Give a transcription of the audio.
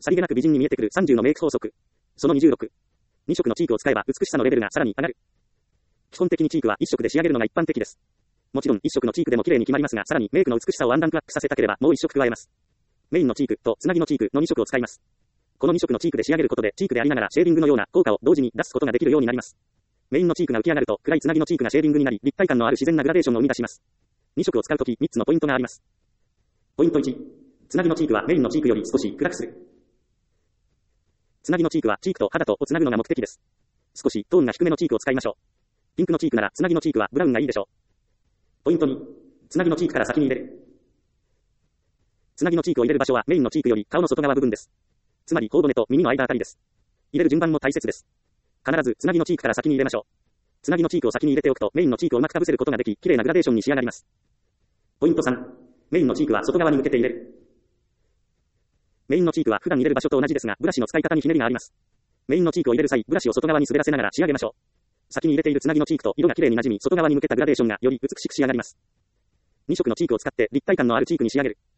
さりげなく美人に見えてくる30のメイク法則。その26。2色のチークを使えば美しさのレベルがさらに上がる。基本的にチークは1色で仕上げるのが一般的です。もちろん1色のチークでも綺麗に決まりますが、さらにメイクの美しさをワンランクアップさせたければもう1色加えます。メインのチークとつなぎのチークの2色を使います。この2色のチークで仕上げることでチークでありながらシェーディングのような効果を同時に出すことができるようになります。メインのチークが浮き上がると暗いつなぎのチークがシェーディングになり立体感のある自然なグラデーションを生み出します。2色を使うとき3つのポイントがあります。ポイント1。つなぎのチークはメインのチークより少し暗くする。つなぎのチークはチークと肌とをつなぐのが目的です。少しトーンが低めのチークを使いましょう。ピンクのチークならつなぎのチークはブラウンがいいでしょう。ポイント2。つなぎのチークから先に入れる。つなぎのチークを入れる場所はメインのチークより顔の外側部分です。つまり頬骨と耳の間あたりです。入れる順番も大切です。必ずつなぎのチークから先に入れましょう。つなぎのチークを先に入れておくとメインのチークをうまく被せることができ、綺麗なグラデーションに仕上がります。ポイント3。メインのチークは外側に向けて入れる。メインのチークは普段入れる場所と同じですが、ブラシの使い方にひねりがあります。メインのチークを入れる際、ブラシを外側に滑らせながら仕上げましょう。先に入れているつなぎのチークと色が綺麗に馴染み、外側に向けたグラデーションがより美しく仕上がります。2色のチークを使って立体感のあるチークに仕上げる。